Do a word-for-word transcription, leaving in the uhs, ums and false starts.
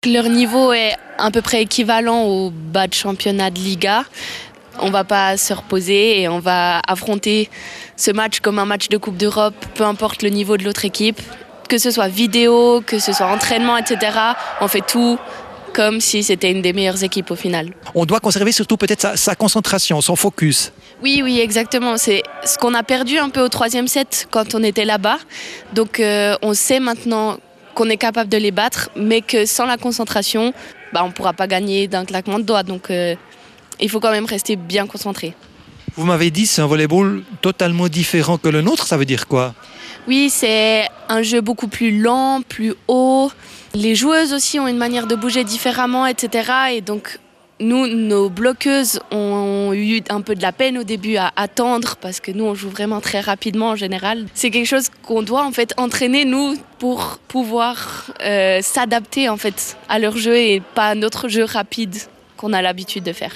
Leur niveau est à peu près équivalent au bas de championnat de Liga. On ne va pas se reposer et on va affronter ce match comme un match de Coupe d'Europe, peu importe le niveau de l'autre équipe. Que ce soit vidéo, que ce soit entraînement, et cetera. On fait tout comme si c'était une des meilleures équipes au final. On doit conserver surtout peut-être sa, sa concentration, son focus. Oui, oui, exactement. C'est ce qu'on a perdu un peu au troisième set quand on était là-bas. Donc euh, on sait maintenant qu'on est capable de les battre, mais que sans la concentration, bah, on ne pourra pas gagner d'un claquement de doigts. Donc euh, il faut quand même rester bien concentré. Vous m'avez dit c'est un volleyball totalement différent que le nôtre, ça veut dire quoi? Oui, c'est un jeu beaucoup plus lent, plus haut. Les joueuses aussi ont une manière de bouger différemment, et cetera. Et donc nous, nos bloqueuses ont eu un peu de la peine au début à attendre parce que nous, on joue vraiment très rapidement en général. C'est quelque chose qu'on doit en fait entraîner, nous, pour pouvoir euh, s'adapter en fait à leur jeu et pas à notre jeu rapide qu'on a l'habitude de faire.